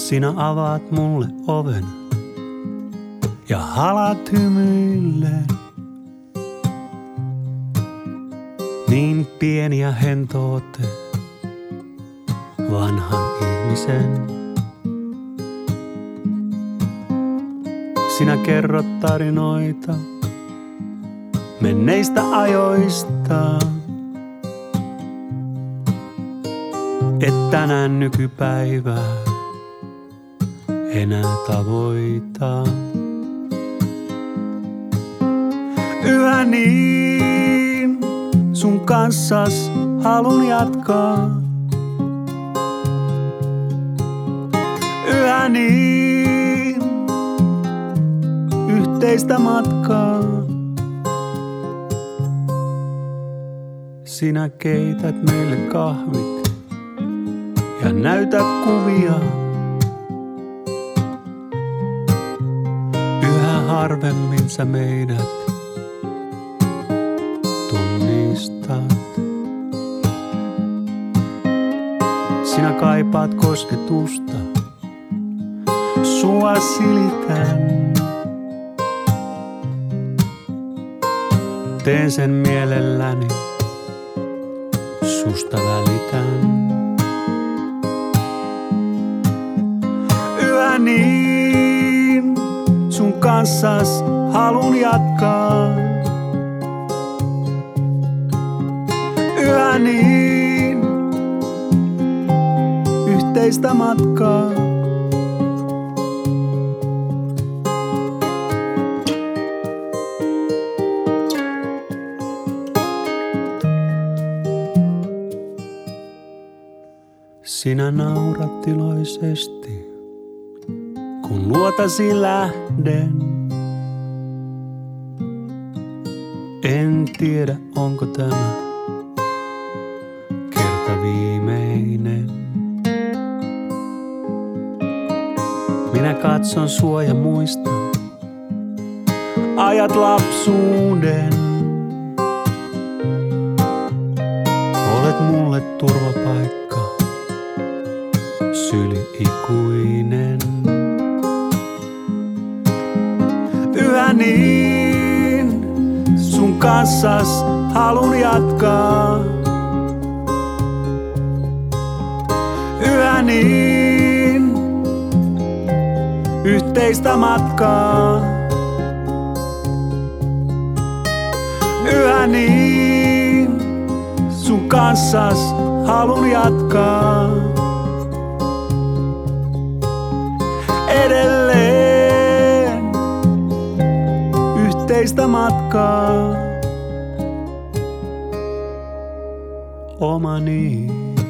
Sinä avaat mulle oven ja halat hymyilleen. Niin pieni ja hentoote vanhan ihmisen. Sinä kerrot tarinoita menneistä ajoista. Et tänään nykypäivää enää tavoita. Yhä niin sun kanssas halun jatkaa. Yhä niin yhteistä matkaa. Sinä keität meille kahvit ja näytät kuvia. Yhä harvemmin sä meidät tunnistat. Sinä kaipaat kosketusta, sua silitän. Teen sen mielelläni, susta välitän. Yhä niin sun kanssas halun jatkaa. Yhä niin yhteistä matkaa. Sinä naurat iloisesti, kun luotasi lähden. En tiedä, onko tämä kerta viimeinen. Minä katson sua ja muistan ajat lapsuuden. Olet mulle turvapaikka, syli ikuinen. Yhä niin sun kanssas halun jatkaa. Yhä niin yhteistä matkaa. Yhä niin sun kanssas halun jatkaa. Edelleen yhteistä matkaa. Omani.